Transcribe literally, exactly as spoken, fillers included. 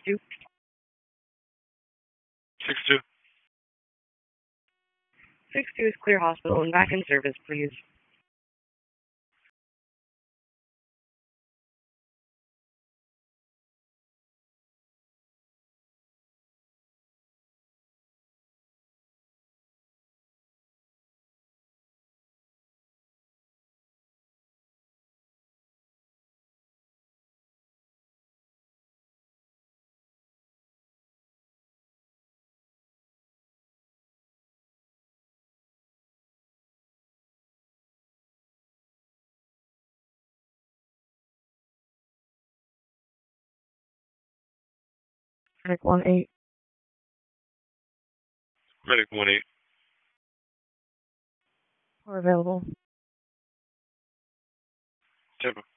two. six two. six two is clear hospital and back in service, please. Medic one eight. Medic one eight. Four available. Tampa